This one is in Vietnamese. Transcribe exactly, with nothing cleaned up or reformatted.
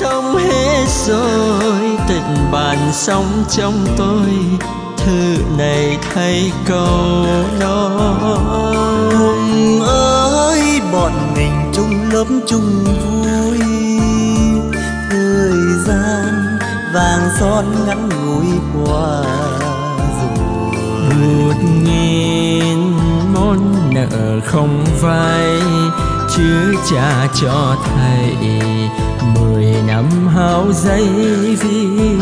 xong hết rồi, tình bạn sống trong tôi, thư này thay câu nói. Ơi bọn mình chung lớp chung vui, thời gian vàng son ngắn ngủi qua rồi. Một nghìn món nợ không vay, chưa trả cho thầy, mười năm hao giấy vì